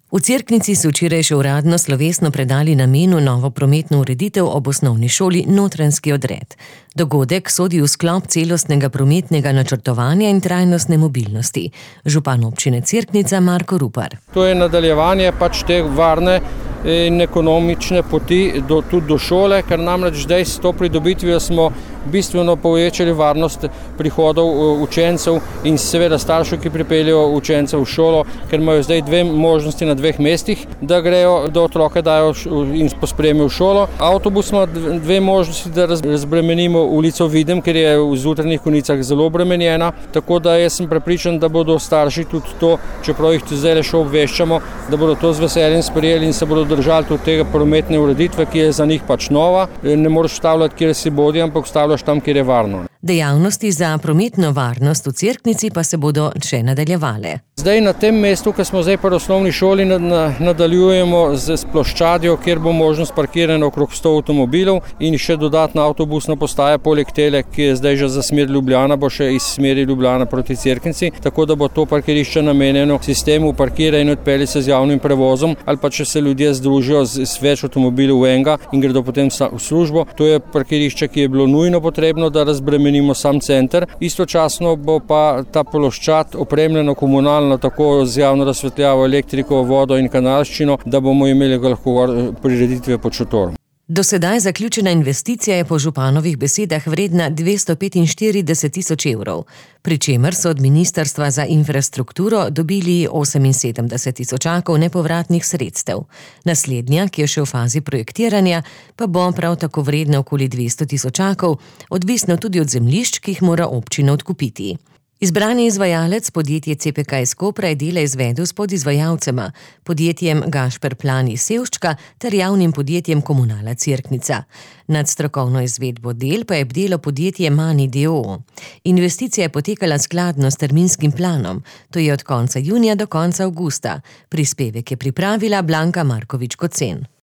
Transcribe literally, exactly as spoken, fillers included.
V Cerknici so včeraj še uradno slovesno predali namenu novo prometno ureditev ob osnovni šoli Notranjski odred. Dogodek sodi v sklop celostnega prometnega načrtovanja in trajnostne mobilnosti. Župan občine Cerknica Marko Rupar. To je nadaljevanje pač te varne in ekonomične poti do, tudi do šole, ker namreč zdaj s to pridobitvijo smo bistveno povečali varnost prihodov učencev in seveda staršev, ki pripeljejo učence v šolo, ker imajo zdaj dve možnosti na dveh mestih, da grejo, da otroke dajo in pospremijo v šolo. Avtobus ima dve možnosti, da razbremenimo ulico Videm, ker je v zjutrajnih konicah zelo obremenjena, tako da jaz sem prepričan, da bodo starši tudi to, čeprav jih zdaj le še obveščamo, da bodo to z veseljem sprejeli in se bodo držali tudi tega prometne ureditve, ki je za njih pač nova. Ne moreš stavljati, kjer si bodi, ampak stavljaš tam, kjer je varno. Dejavnosti za prometno varnost v Cerknici pa se bodo še nadaljevale. Zdaj na tem mestu, ko smo zdaj pri osnovni šoli, nadaljujemo z ploščadjo, kjer bo možnost parkiranja okrog sto avtomobilov in še dodatna avtobusna postaja poleg tele, ki je zdaj že za smer Ljubljana, bo še iz smeri Ljubljana proti Cerknici, tako da bo to parkirišče namenjeno sistemu parkira in odpelje se z javnim prevozom, ali pa če se ljudje združijo z, z več avtomobilov v enega in gredo potem v službo. To je parkirišče, ki je bilo nujno potrebno, da razbremenimo sam center. Istočasno bo pa ta ploščad opremljena komunalno tako z javno razsvetljavo, elektriko, vodo in kanalščino, da bomo imeli lahko prireditve pod šotorom. Do sedaj zaključena investicija je po županovih besedah vredna dvesto petinštirideset tisoč evrov, pri čemer so od Ministrstva za infrastrukturo dobili oseminsedemdeset tisočakov nepovratnih sredstev. Naslednja, ki je še v fazi projektiranja, pa bo prav tako vredna okoli dvesto tisočakov, odvisno tudi od zemljišč, ki jih mora občina odkupiti. Izbrani izvajalec, podjetje C P K iz Kopra, je dela izvedel s podizvajalcema, podjetjem Gašper Plan iz Sevščka ter javnim podjetjem Komunala Cerknica. Nad strokovno izvedbo del pa je bdelo podjetje Mani d. o. o. Investicija je potekala skladno s terminskim planom, to je od konca junija do konca avgusta. Prispevek je pripravila Blanka Markovič Kocen.